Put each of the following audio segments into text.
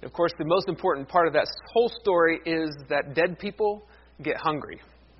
Of course, the most important part of that whole story is that dead people get hungry.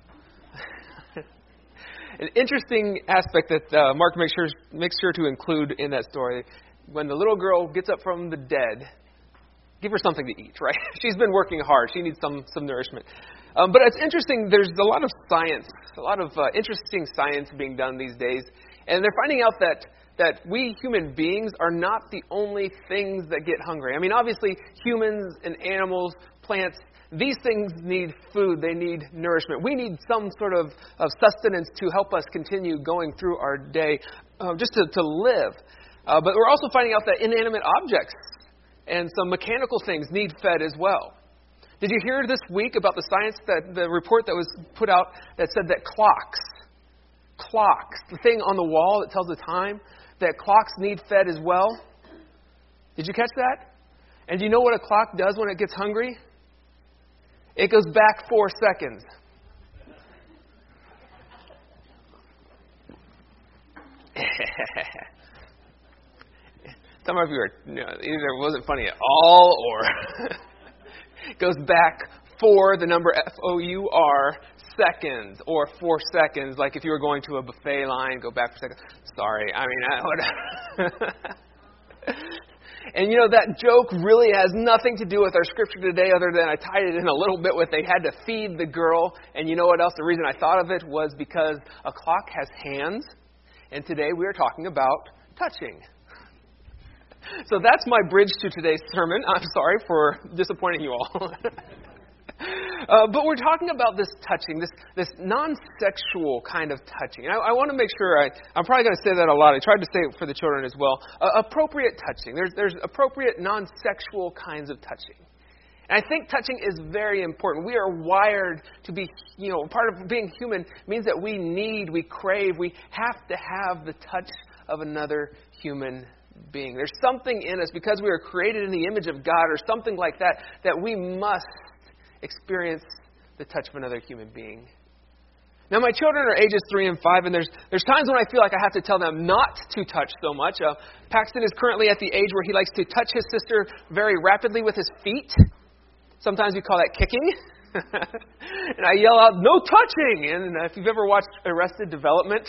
An interesting aspect that Mark makes sure to include in that story, when the little girl gets up from the dead, give her something to eat, right? She's been working hard. She needs some nourishment. But it's interesting, there's a lot of science, a lot of interesting science being done these days. And they're finding out that we human beings are not the only things that get hungry. I mean, obviously, humans and animals, plants, these things need food. They need nourishment. We need some sort of sustenance to help us continue going through our day, just to live. But we're also finding out that inanimate objects and some mechanical things need fed as well. Did you hear this week about the report that was put out that said that clocks, the thing on the wall that tells the time, that clocks need fed as well? Did you catch that? And do you know what a clock does when it gets hungry? It goes back 4 seconds. Some of you are, either it wasn't funny at all, or it goes back for the number F-O-U-R seconds, or 4 seconds, like if you were going to a buffet line, go back for seconds. Sorry, I mean, And that joke really has nothing to do with our scripture today, other than I tied it in a little bit with they had to feed the girl. And you know what else? The reason I thought of it was because a clock has hands, and today we are talking about touching. So that's my bridge to today's sermon. I'm sorry for disappointing you all. But we're talking about this touching, this non-sexual kind of touching. And I want to make sure, I'm probably going to say that a lot. I tried to say it for the children as well. Appropriate touching. There's appropriate non-sexual kinds of touching. And I think touching is very important. We are wired to be, part of being human means that we crave, we have to have the touch of another human being. There's something in us, because we are created in the image of God or something like that, that we must experience the touch of another human being. Now, my children are ages 3 and 5, and there's times when I feel like I have to tell them not to touch so much. Paxton is currently at the age where he likes to touch his sister very rapidly with his feet. Sometimes we call that kicking. And I yell out, "No touching!" And if you've ever watched Arrested Development,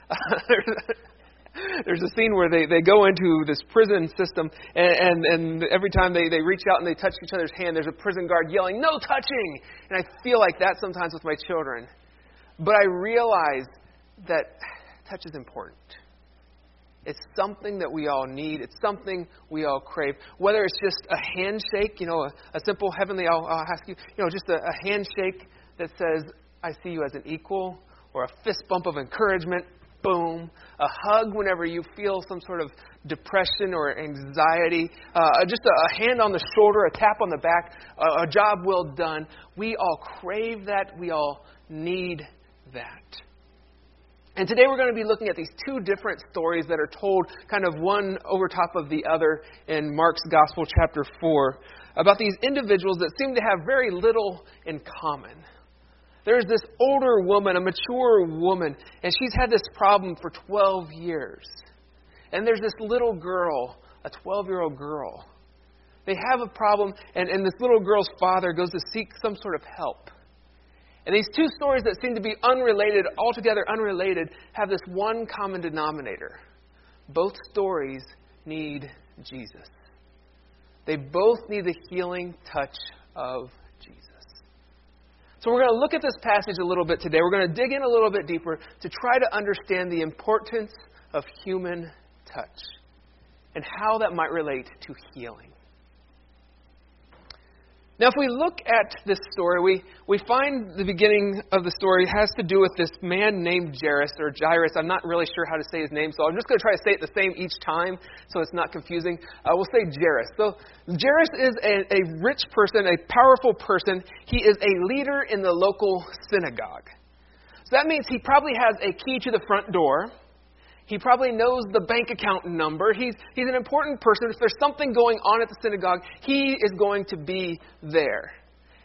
there's a scene where they go into this prison system, and every time they reach out and they touch each other's hand, there's a prison guard yelling, "No touching!" And I feel like that sometimes with my children. But I realize that touch is important. It's something that we all need. It's something we all crave. Whether it's just a handshake, a simple heavenly, I'll ask you, just a handshake that says, "I see you as an equal," or a fist bump of encouragement. Boom. A hug whenever you feel some sort of depression or anxiety. Just a hand on the shoulder, a tap on the back, a job well done. We all crave that. We all need that. And today we're going to be looking at these two different stories that are told kind of one over top of the other in Mark's Gospel, chapter 4, about these individuals that seem to have very little in common. There's this older woman, a mature woman, and she's had this problem for 12 years. And there's this little girl, a 12-year-old girl. They have a problem, and this little girl's father goes to seek some sort of help. And these two stories that seem to be unrelated, altogether unrelated, have this one common denominator. Both stories need Jesus. They both need the healing touch of Jesus. So we're going to look at this passage a little bit today. We're going to dig in a little bit deeper to try to understand the importance of human touch and how that might relate to healing. Now, if we look at this story, we find the beginning of the story has to do with this man named Jairus, or Jairus. I'm not really sure how to say his name, so I'm just going to try to say it the same each time so it's not confusing. We'll say Jairus. So Jairus is a rich person, a powerful person. He is a leader in the local synagogue. So that means he probably has a key to the front door. He probably knows the bank account number. He's an important person. If there's something going on at the synagogue, he is going to be there.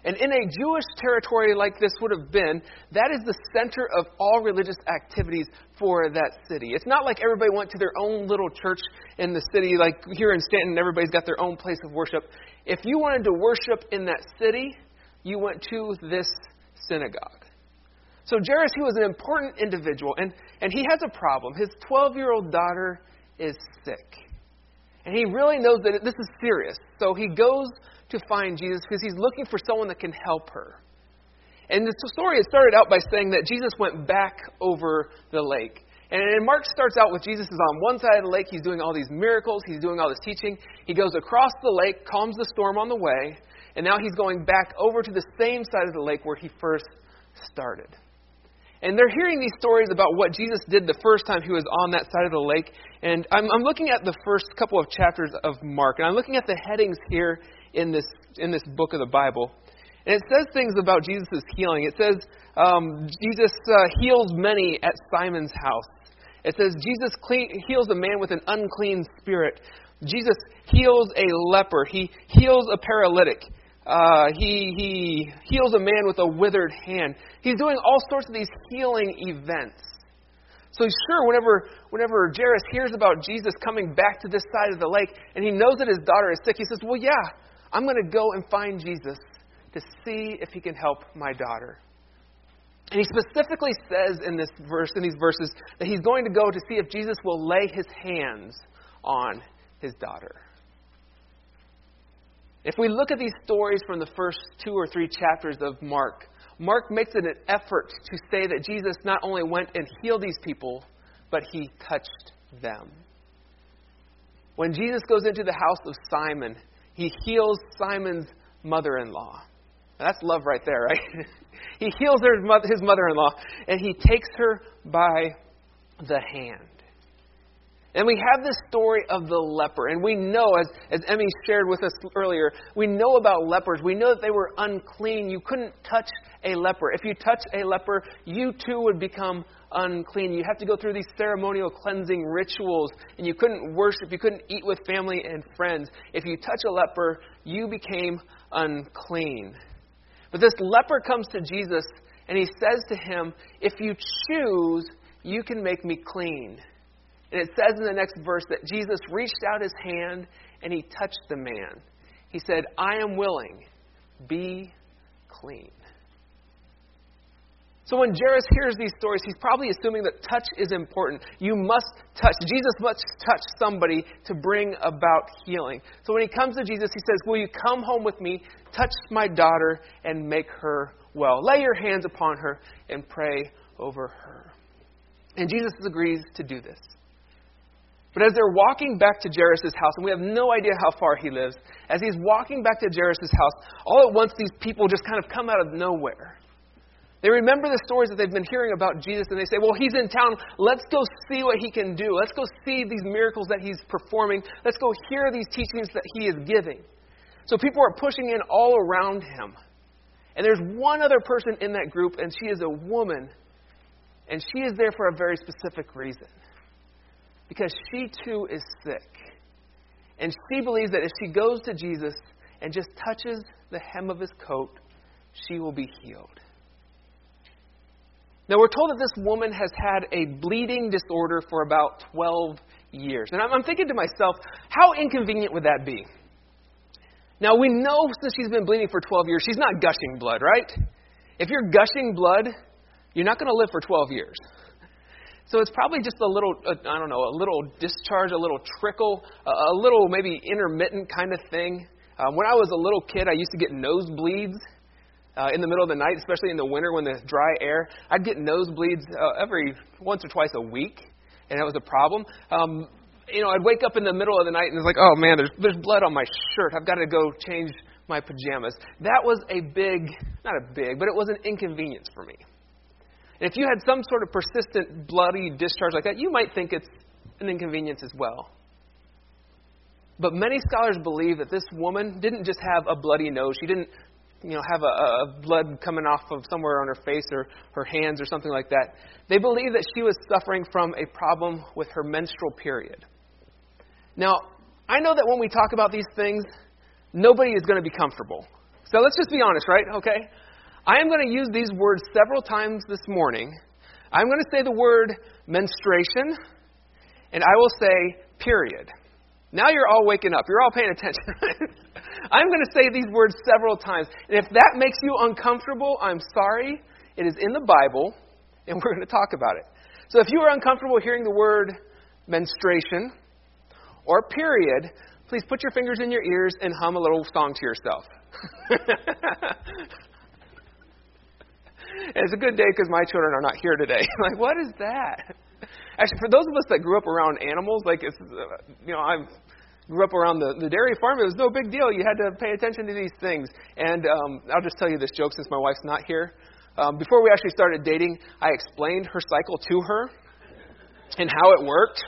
And in a Jewish territory like this would have been, that is the center of all religious activities for that city. It's not like everybody went to their own little church in the city, like here in Stanton, everybody's got their own place of worship. If you wanted to worship in that city, you went to this synagogue. So Jairus, he was an important individual, and he has a problem. His 12-year-old daughter is sick. And he really knows that this is serious. So he goes to find Jesus because he's looking for someone that can help her. And the story, it started out by saying that Jesus went back over the lake. And Mark starts out with Jesus is on one side of the lake. He's doing all these miracles. He's doing all this teaching. He goes across the lake, calms the storm on the way. And now he's going back over to the same side of the lake where he first started. And they're hearing these stories about what Jesus did the first time he was on that side of the lake. And I'm looking at the first couple of chapters of Mark. And I'm looking at the headings here in this book of the Bible. And it says things about Jesus' healing. It says Jesus heals many at Simon's house. It says Jesus heals a man with an unclean spirit. Jesus heals a leper. He heals a paralytic. He heals a man with a withered hand. He's doing all sorts of these healing events. So sure, whenever Jairus hears about Jesus coming back to this side of the lake, and he knows that his daughter is sick, he says, well, yeah, I'm going to go and find Jesus to see if he can help my daughter. And he specifically says in these verses, that he's going to go to see if Jesus will lay his hands on his daughter. If we look at these stories from the first 2 or 3 chapters of Mark, Mark makes it an effort to say that Jesus not only went and healed these people, but he touched them. When Jesus goes into the house of Simon, he heals Simon's mother-in-law. Now, that's love right there, right? He heals his mother-in-law, and he takes her by the hand. And we have this story of the leper. And we know, as Emmy shared with us earlier, we know about lepers. We know that they were unclean. You couldn't touch a leper. If you touch a leper, you too would become unclean. You have to go through these ceremonial cleansing rituals. And you couldn't worship. You couldn't eat with family and friends. If you touch a leper, you became unclean. But this leper comes to Jesus, and he says to him, if you choose, you can make me clean. And it says in the next verse that Jesus reached out his hand and he touched the man. He said, I am willing. Be clean. So when Jairus hears these stories, he's probably assuming that touch is important. You must touch. Jesus must touch somebody to bring about healing. So when he comes to Jesus, he says, will you come home with me, touch my daughter, and make her well? Lay your hands upon her and pray over her. And Jesus agrees to do this. But as they're walking back to Jairus' house, and we have no idea how far he lives, as he's walking back to Jairus' house, all at once these people just kind of come out of nowhere. They remember the stories that they've been hearing about Jesus, and they say, well, he's in town. Let's go see what he can do. Let's go see these miracles that he's performing. Let's go hear these teachings that he is giving. So people are pushing in all around him. And there's one other person in that group, and she is a woman. And she is there for a very specific reason. Because she too is sick. And she believes that if she goes to Jesus and just touches the hem of his coat, she will be healed. Now we're told that this woman has had a bleeding disorder for about 12 years. And I'm thinking to myself, how inconvenient would that be? Now we know since she's been bleeding for 12 years, she's not gushing blood, right? If you're gushing blood, you're not going to live for 12 years. So it's probably just a little, a little discharge, a little trickle, a little maybe intermittent kind of thing. When I was a little kid, I used to get nosebleeds in the middle of the night, especially in the winter when there's dry air. I'd get nosebleeds every once or twice a week, and that was a problem. I'd wake up in the middle of the night, and it's like, oh man, there's blood on my shirt. I've got to go change my pajamas. That was but it was an inconvenience for me. And if you had some sort of persistent bloody discharge like that, you might think it's an inconvenience as well. But many scholars believe that this woman didn't just have a bloody nose. She didn't, have a blood coming off of somewhere on her face or her hands or something like that. They believe that she was suffering from a problem with her menstrual period. Now, I know that when we talk about these things, nobody is going to be comfortable. So let's just be honest, right? Okay? I am going to use these words several times this morning. I'm going to say the word menstruation, and I will say period. Now you're all waking up. You're all paying attention. I'm going to say these words several times. And if that makes you uncomfortable, I'm sorry. It is in the Bible, and we're going to talk about it. So if you are uncomfortable hearing the word menstruation or period, please put your fingers in your ears and hum a little song to yourself. It's a good day because my children are not here today. Like, what is that? Actually, for those of us that grew up around animals, like, it's, I grew up around the dairy farm. It was no big deal. You had to pay attention to these things. And I'll just tell you this joke since my wife's not here. Before we actually started dating, I explained her cycle to her and how it worked.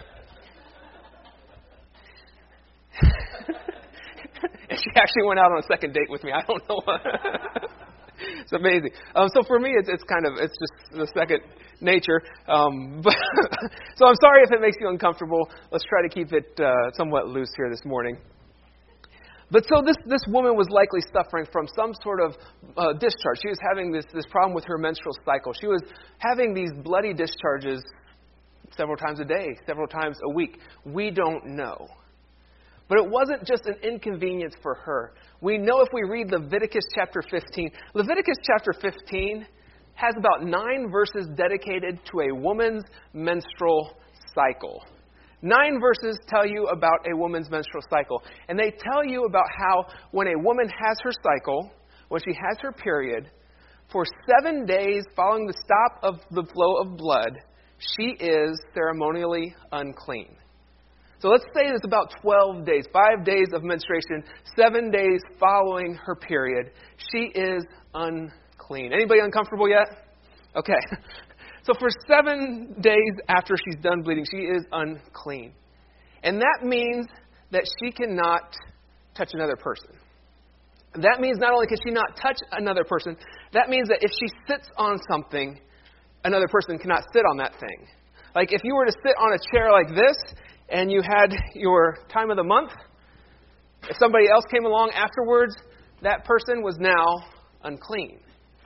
And she actually went out on a second date with me. I don't know. It's amazing. So for me, it's just the second nature. But so I'm sorry if it makes you uncomfortable. Let's try to keep it somewhat loose here this morning. But so this woman was likely suffering from some sort of discharge. She was having this problem with her menstrual cycle. She was having these bloody discharges several times a day, several times a week. We don't know. But it wasn't just an inconvenience for her. We know if we read Leviticus chapter 15. Leviticus chapter 15 has about 9 verses dedicated to a woman's menstrual cycle. 9 verses tell you about a woman's menstrual cycle. And they tell you about how when a woman has her cycle, when she has her period, for 7 days following the stop of the flow of blood, she is ceremonially unclean. So let's say it's about 12 days, 5 days of menstruation, 7 days following her period. She is unclean. Anybody uncomfortable yet? Okay. So for 7 days after she's done bleeding, she is unclean. And that means that she cannot touch another person. That means not only can she not touch another person, that means that if she sits on something, another person cannot sit on that thing. Like if you were to sit on a chair like this, and you had your time of the month, if somebody else came along afterwards, that person was now unclean.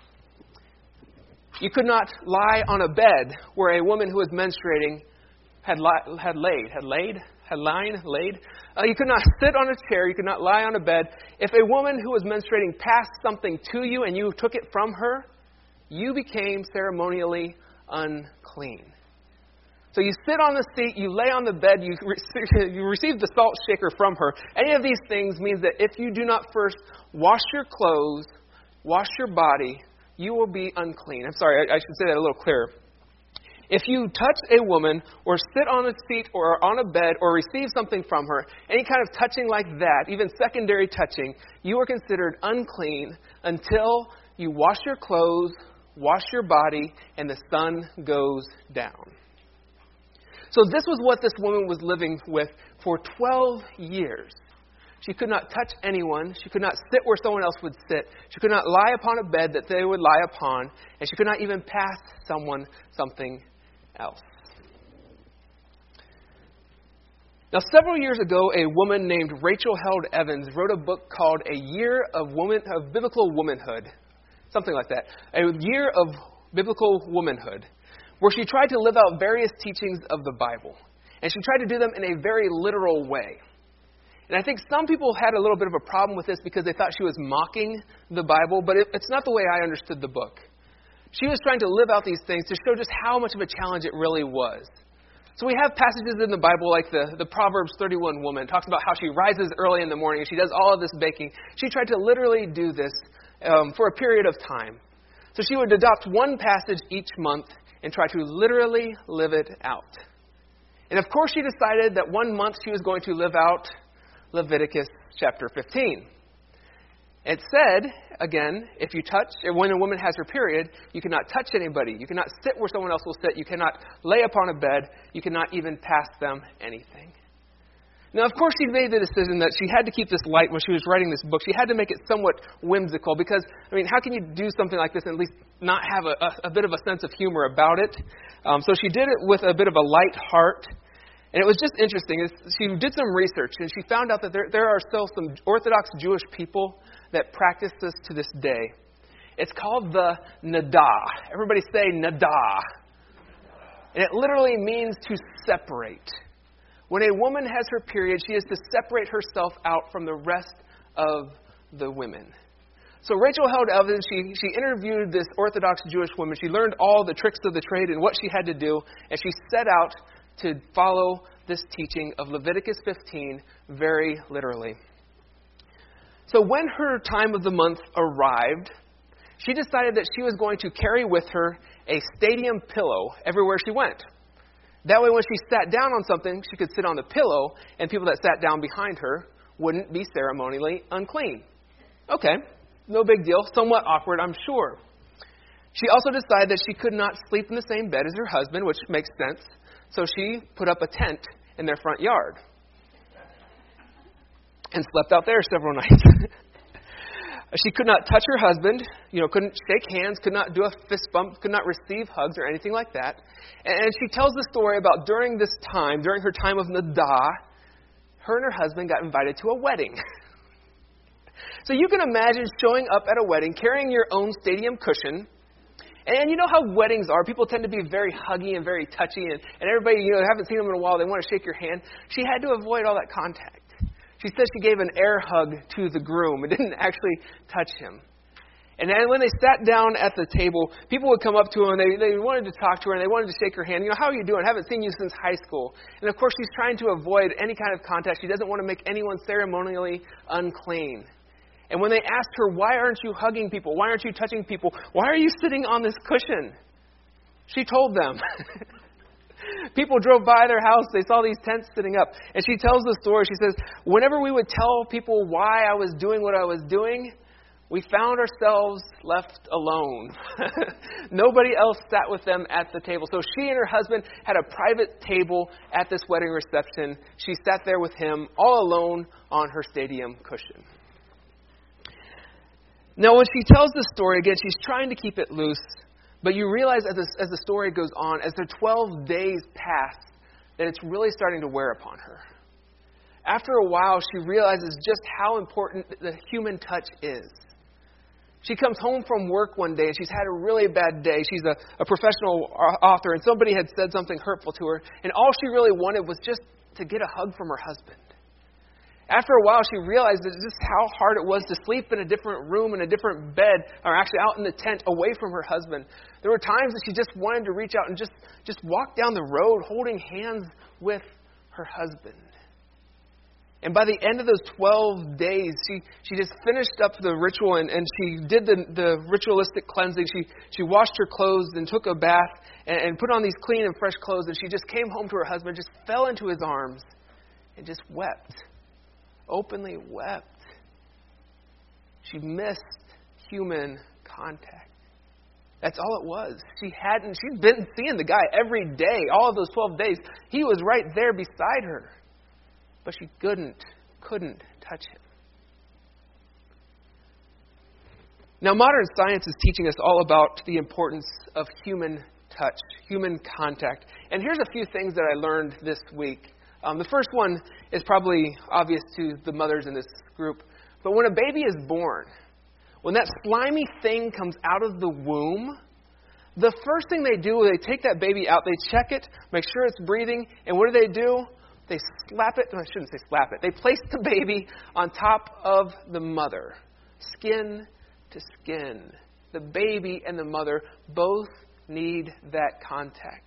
You could not lie on a bed where a woman who was menstruating had laid. You could not sit on a chair. You could not lie on a bed. If a woman who was menstruating passed something to you and you took it from her, you became ceremonially unclean. So you sit on the seat, you lay on the bed, you receive the salt shaker from her. Any of these things means that if you do not first wash your clothes, wash your body, you will be unclean. I'm sorry, I should say that a little clearer. If you touch a woman or sit on a seat or on a bed or receive something from her, any kind of touching like that, even secondary touching, you are considered unclean until you wash your clothes, wash your body, and the sun goes down. So this was what this woman was living with for 12 years. She could not touch anyone. She could not sit where someone else would sit. She could not lie upon a bed that they would lie upon. And she could not even pass someone something else. Now, several years ago, a woman named Rachel Held Evans wrote a book called A Year of Biblical Womanhood. Something like that. A Year of Biblical Womanhood, where she tried to live out various teachings of the Bible. And she tried to do them in a very literal way. And I think some people had a little bit of a problem with this because they thought she was mocking the Bible, but it's not the way I understood the book. She was trying to live out these things to show just how much of a challenge it really was. So we have passages in the Bible like the Proverbs 31 woman. It talks about how she rises early in the morning and she does all of this baking. She tried to literally do this for a period of time. So she would adopt one passage each month and try to literally live it out. And of course she decided that one month she was going to live out Leviticus chapter 15. It said, again, when a woman has her period, you cannot touch anybody. You cannot sit where someone else will sit. You cannot lay upon a bed. You cannot even pass them anything. Now, of course, she made the decision that she had to keep this light when she was writing this book. She had to make it somewhat whimsical because, how can you do something like this and at least not have a bit of a sense of humor about it? So she did it with a bit of a light heart. And it was just interesting. She did some research, and she found out that there are still some Orthodox Jewish people that practice this to this day. It's called the Niddah. Everybody say Niddah. And it literally means to separate. When a woman has her period, she is to separate herself out from the rest of the women. So Rachel Held Evans, she interviewed this Orthodox Jewish woman. She learned all the tricks of the trade and what she had to do, and she set out to follow this teaching of Leviticus 15 very literally. So when her time of the month arrived, she decided that she was going to carry with her a stadium pillow everywhere she went. That way when she sat down on something, she could sit on the pillow, and people that sat down behind her wouldn't be ceremonially unclean. Okay, no big deal. Somewhat awkward, I'm sure. She also decided that she could not sleep in the same bed as her husband, which makes sense. So she put up a tent in their front yard and slept out there several nights. She could not touch her husband, couldn't shake hands, could not do a fist bump, could not receive hugs or anything like that. And she tells the story about during her time of Niddah, her and her husband got invited to a wedding. So you can imagine showing up at a wedding, carrying your own stadium cushion. And you know how weddings are. People tend to be very huggy and very touchy. And everybody, haven't seen them in a while. They want to shake your hand. She had to avoid all that contact. She said she gave an air hug to the groom and didn't actually touch him. And then when they sat down at the table, people would come up to her and they wanted to talk to her and they wanted to shake her hand. How are you doing? I haven't seen you since high school. And of course, she's trying to avoid any kind of contact. She doesn't want to make anyone ceremonially unclean. And when they asked her, why aren't you hugging people? Why aren't you touching people? Why are you sitting on this cushion? She told them. People drove by their house. They saw these tents sitting up. And she tells the story. She says, whenever we would tell people why I was doing what I was doing, we found ourselves left alone. Nobody else sat with them at the table. So she and her husband had a private table at this wedding reception. She sat there with him all alone on her stadium cushion. Now, when she tells this story, again, she's trying to keep it loose. But you realize as the story goes on, as the 12 days pass, that it's really starting to wear upon her. After a while, she realizes just how important the human touch is. She comes home from work one day and she's had a really bad day. She's a professional author and somebody had said something hurtful to her. And all she really wanted was just to get a hug from her husband. After a while, she realized that just how hard it was to sleep in a different room, in a different bed, or actually out in the tent away from her husband. There were times that she just wanted to reach out and just walk down the road holding hands with her husband. And by the end of those 12 days, she just finished up the ritual and she did the ritualistic cleansing. She washed her clothes and took a bath and put on these clean and fresh clothes. And she just came home to her husband, just fell into his arms and just wept. Openly wept. She missed human contact. That's all it was. She'd been seeing the guy every day, all of those 12 days. He was right there beside her. But she couldn't touch him. Now, modern science is teaching us all about the importance of human touch, human contact. And here's a few things that I learned this week. The first one is probably obvious to the mothers in this group. But when a baby is born, when that slimy thing comes out of the womb, the first thing they do is they take that baby out, they check it, make sure it's breathing, and what do? They slap it. No, I shouldn't say slap it. They place the baby on top of the mother, skin to skin. The baby and the mother both need that contact.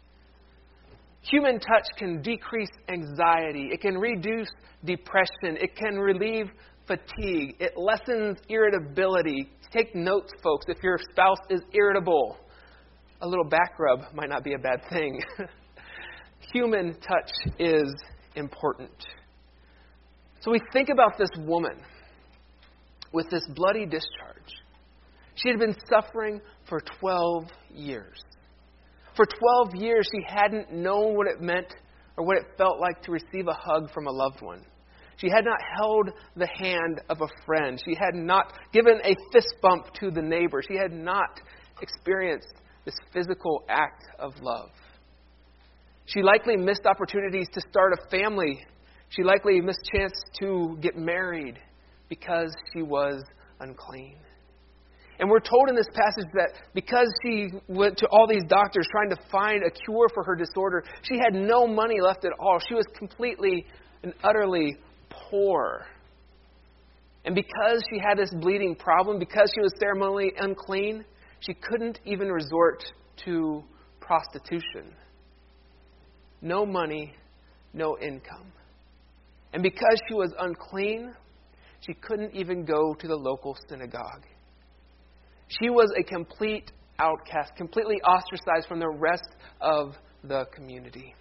Human touch can decrease anxiety. It can reduce depression. It can relieve fatigue. It lessens irritability. Take notes, folks, if your spouse is irritable. A little back rub might not be a bad thing. Human touch is important. So we think about this woman with this bloody discharge. She had been suffering for 12 years. For 12 years, she hadn't known what it meant or what it felt like to receive a hug from a loved one. She had not held the hand of a friend. She had not given a fist bump to the neighbor. She had not experienced this physical act of love. She likely missed opportunities to start a family. She likely missed a chance to get married because she was unclean. And we're told in this passage that because she went to all these doctors trying to find a cure for her disorder, she had no money left at all. She was completely and utterly poor. And because she had this bleeding problem, because she was ceremonially unclean, she couldn't even resort to prostitution. No money, no income. And because she was unclean, she couldn't even go to the local synagogue. She was a complete outcast, completely ostracized from the rest of the community.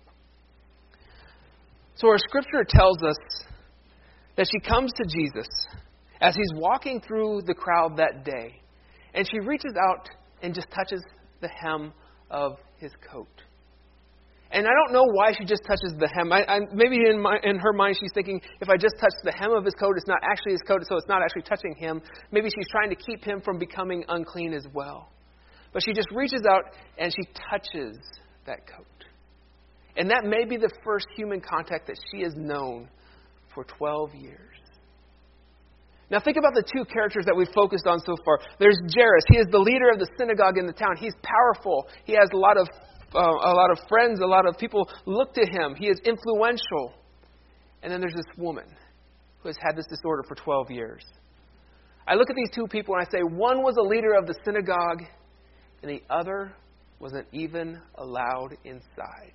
So our scripture tells us that she comes to Jesus as he's walking through the crowd that day. And she reaches out and just touches the hem of his coat. And I don't know why she just touches the hem. Maybe in her mind she's thinking, if I just touch the hem of his coat, it's not actually his coat, so it's not actually touching him. Maybe she's trying to keep him from becoming unclean as well. But she just reaches out and she touches that coat. And that may be the first human contact that she has known for 12 years. Now think about the two characters that we've focused on so far. There's Jairus. He is the leader of the synagogue in the town. He's powerful. He has a lot of friends, a lot of people look to him. He is influential. And then there's this woman who has had this disorder for 12 years. I look at these two people and I say, one was a leader of the synagogue and the other wasn't even allowed inside.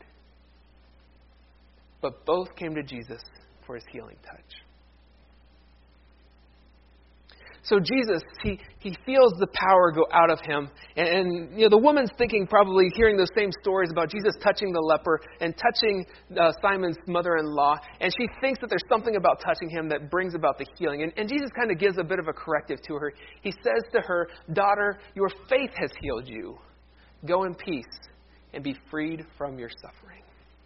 But both came to Jesus for his healing touch. So Jesus, he feels the power go out of him. And the woman's thinking, probably hearing those same stories about Jesus touching the leper and touching Simon's mother-in-law. And she thinks that there's something about touching him that brings about the healing. And Jesus kind of gives a bit of a corrective to her. He says to her, "Daughter, your faith has healed you. Go in peace and be freed from your suffering."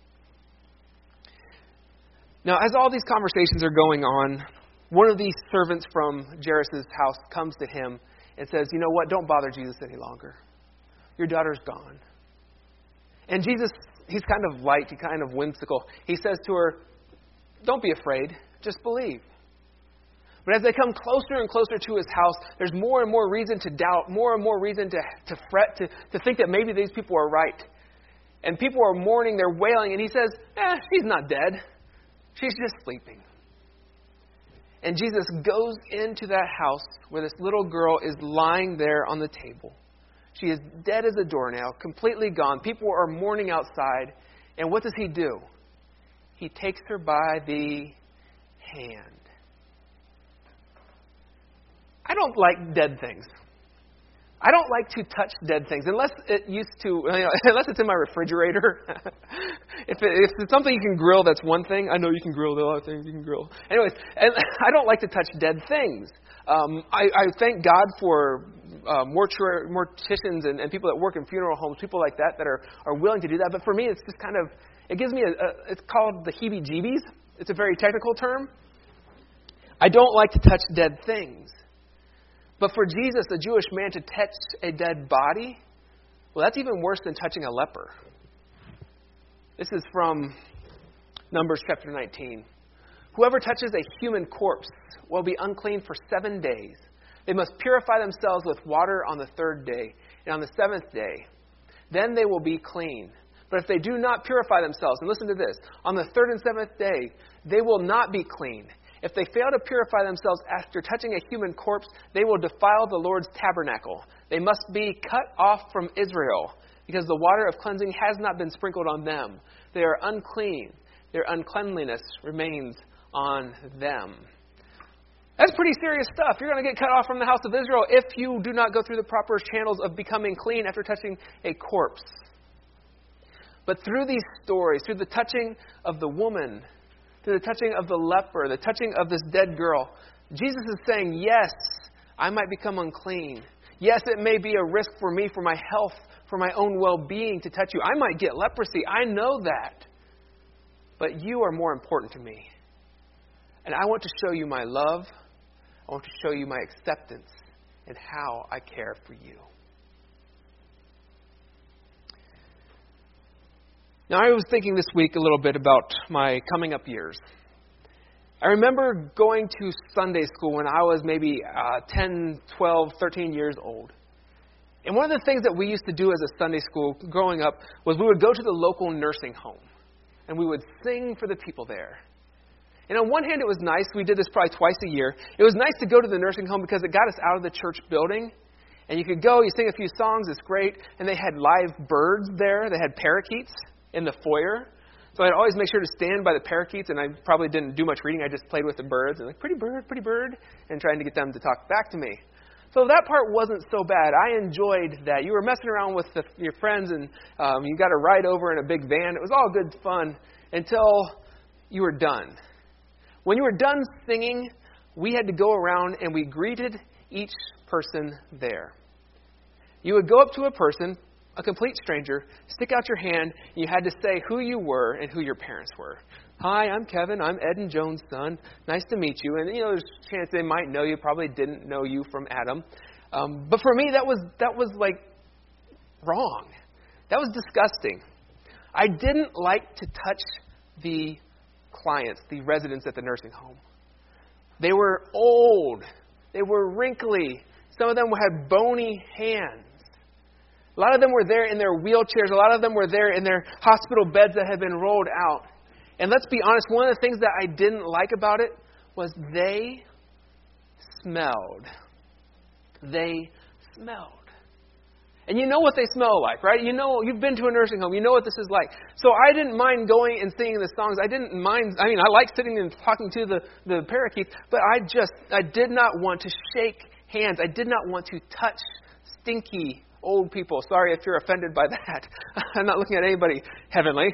Now, as all these conversations are going on, one of these servants from Jairus' house comes to him and says, "You know what? Don't bother Jesus any longer. Your daughter's gone." And Jesus, he's kind of light, he's kind of whimsical. He says to her, "Don't be afraid. Just believe." But as they come closer and closer to his house, there's more and more reason to doubt, more and more reason to fret, to think that maybe these people are right. And people are mourning, they're wailing, and he says, "She's not dead. She's just sleeping." And Jesus goes into that house where this little girl is lying there on the table. She is dead as a doornail, completely gone. People are mourning outside. And what does he do? He takes her by the hand. I don't like dead things. I don't like to touch dead things unless it's in my refrigerator. If it's something you can grill, that's one thing. I know you can grill. There are a lot of things you can grill. Anyways, and I don't like to touch dead things. I thank God for morticians and people that work in funeral homes, people like that are willing to do that. But for me, it's just kind of, it gives me it's called the heebie-jeebies. It's a very technical term. I don't like to touch dead things. But for Jesus, a Jewish man, to touch a dead body, well, that's even worse than touching a leper. This is from Numbers chapter 19. "Whoever touches a human corpse will be unclean for 7 days. They must purify themselves with water on the 3rd day, and on the 7th day. Then they will be clean. But if they do not purify themselves," and listen to this, "on the 3rd and 7th day, they will not be clean. If they fail to purify themselves after touching a human corpse, they will defile the Lord's tabernacle. They must be cut off from Israel, because the water of cleansing has not been sprinkled on them. They are unclean. Their uncleanliness remains on them." That's pretty serious stuff. You're going to get cut off from the house of Israel if you do not go through the proper channels of becoming clean after touching a corpse. But through these stories, through the touching of the woman, through the touching of the leper, the touching of this dead girl, Jesus is saying, yes, I might become unclean. Yes, it may be a risk for me, for my health, for my own well-being to touch you. I might get leprosy. I know that. But you are more important to me. And I want to show you my love. I want to show you my acceptance and how I care for you. Now, I was thinking this week a little bit about my coming up years. I remember going to Sunday school when I was maybe 10, 12, 13 years old. And one of the things that we used to do as a Sunday school growing up was we would go to the local nursing home. And we would sing for the people there. And on one hand, it was nice. We did this probably twice a year. It was nice to go to the nursing home because it got us out of the church building. And you could go, you sing a few songs, it's great. And they had live birds there. They had parakeets in the foyer. So I'd always make sure to stand by the parakeets. And I probably didn't do much reading. I just played with the birds. And like, pretty bird, and trying to get them to talk back to me. So that part wasn't so bad. I enjoyed that. You were messing around with your friends, and you got a ride over in a big van. It was all good fun until you were done. When you were done singing, we had to go around and we greeted each person there. You would go up to a person, a complete stranger, stick out your hand, and you had to say who you were and who your parents were. Hi, I'm Kevin. I'm Ed and Joan's son. Nice to meet you. And, there's a chance they might know you. Probably didn't know you from Adam. But for me, that was like wrong. That was disgusting. I didn't like to touch the clients, the residents at the nursing home. They were old. They were wrinkly. Some of them had bony hands. A lot of them were there in their wheelchairs. A lot of them were there in their hospital beds that had been rolled out. And let's be honest, one of the things that I didn't like about it was they smelled. They smelled. And you know what they smell like, right? You know, you've been to a nursing home. You know what this is like. So I didn't mind going and singing the songs. I didn't mind. I like sitting and talking to the parakeets, but I did not want to shake hands. I did not want to touch stinky old people. Sorry if you're offended by that. I'm not looking at anybody heavenly.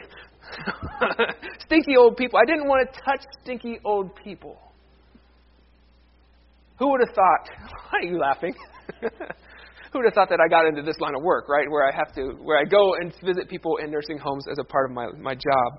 Stinky old people. I didn't want to touch stinky old people. Who would have thought? Why are you laughing? Who would have thought that I got into this line of work, right? Where I go and visit people in nursing homes as a part of my job.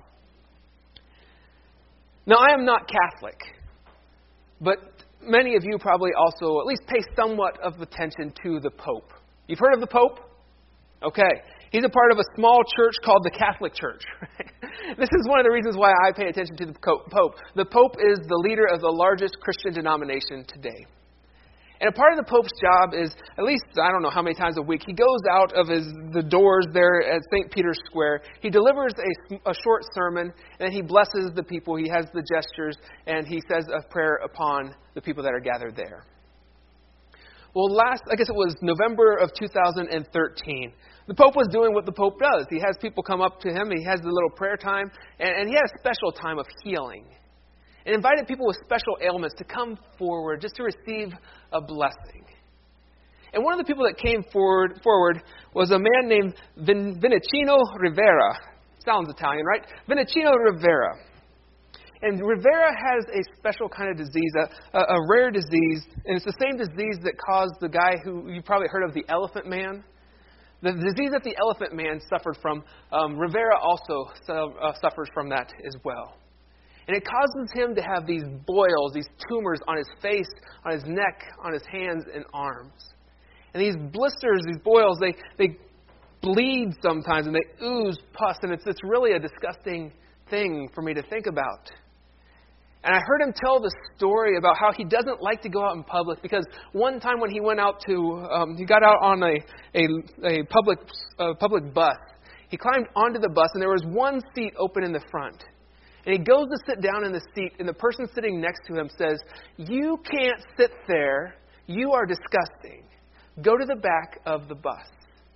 Now, I am not Catholic, but many of you probably also at least pay somewhat of attention to the Pope. You've heard of the Pope? Okay. He's a part of a small church called the Catholic Church. This is one of the reasons why I pay attention to the Pope. The Pope is the leader of the largest Christian denomination today. And a part of the Pope's job is, at least, I don't know how many times a week, he goes out of the doors there at St. Peter's Square. He delivers a short sermon, and then he blesses the people. He has the gestures, and he says a prayer upon the people that are gathered there. Well, I guess it was November of 2013, the Pope was doing what the Pope does. He has people come up to him. He has the little prayer time, and he had a special time of healing. And invited people with special ailments to come forward just to receive a blessing. And one of the people that came forward was a man named Vinicino Rivera. Sounds Italian, right? Vinicino Rivera. And Rivera has a special kind of disease, a rare disease, and it's the same disease that caused the guy who you probably heard of, the Elephant Man. The disease that the Elephant Man suffered from, Rivera also suffers from that as well. And it causes him to have these boils, these tumors on his face, on his neck, on his hands and arms. And these blisters, these boils, they bleed sometimes and they ooze pus. And it's really a disgusting thing for me to think about. And I heard him tell the story about how he doesn't like to go out in public because one time when he went out he got out on a public bus. He climbed onto the bus and there was one seat open in the front. And he goes to sit down in the seat, and the person sitting next to him says, "You can't sit there. You are disgusting. Go to the back of the bus."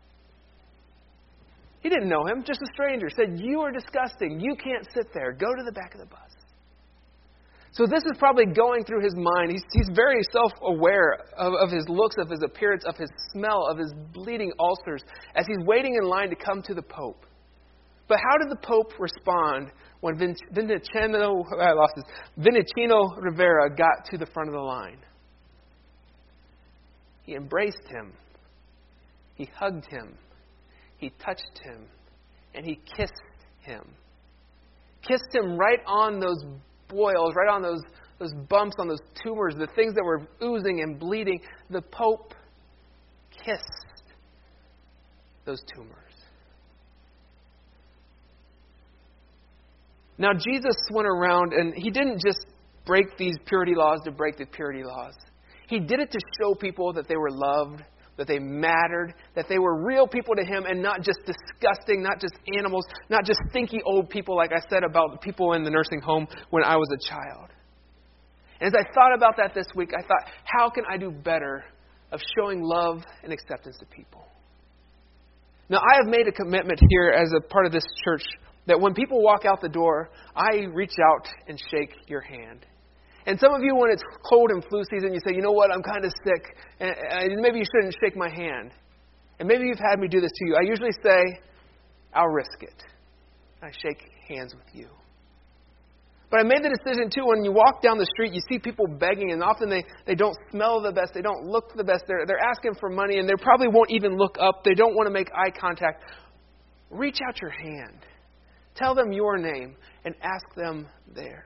He didn't know him, just a stranger. Said, "You are disgusting. You can't sit there. Go to the back of the bus." So this is probably going through his mind. He's very self-aware of his looks, of his appearance, of his smell, of his bleeding ulcers, as he's waiting in line to come to the Pope. But how did the Pope respond when Vinicino Rivera got to the front of the line? He embraced him. He hugged him. He touched him. And he kissed him. Kissed him right on those boils, right on those bumps, on those tumors, the things that were oozing and bleeding. The Pope kissed those tumors. Now, Jesus went around and he didn't just break these purity laws to break the purity laws. He did it to show people that they were loved, that they mattered, that they were real people to him and not just disgusting, not just animals, not just stinky old people like I said about the people in the nursing home when I was a child. And as I thought about that this week, I thought, how can I do better of showing love and acceptance to people? Now, I have made a commitment here as a part of this church that when people walk out the door, I reach out and shake your hand. And some of you, when it's cold and flu season, you say, you know what, I'm kind of sick, and maybe you shouldn't shake my hand. And maybe you've had me do this to you. I usually say, I'll risk it. I shake hands with you. But I made the decision, too, when you walk down the street, you see people begging, and often they don't smell the best, they don't look the best, they're asking for money, and they probably won't even look up, they don't want to make eye contact. Reach out your hand. Tell them your name, and ask them theirs.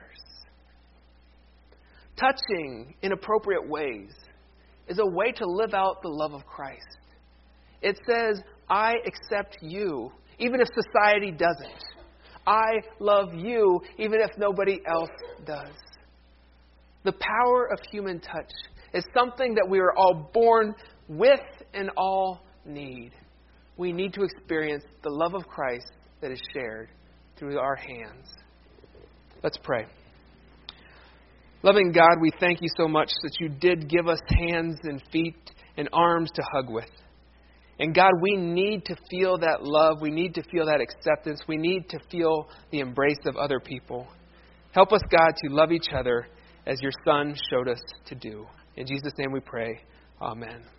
Touching in appropriate ways is a way to live out the love of Christ. It says, I accept you, even if society doesn't. I love you, even if nobody else does. The power of human touch is something that we are all born with and all need. We need to experience the love of Christ that is shared through our hands. Let's pray. Loving God, we thank you so much that you did give us hands and feet and arms to hug with. And God, we need to feel that love. We need to feel that acceptance. We need to feel the embrace of other people. Help us, God, to love each other as your Son showed us to do. In Jesus' name we pray. Amen.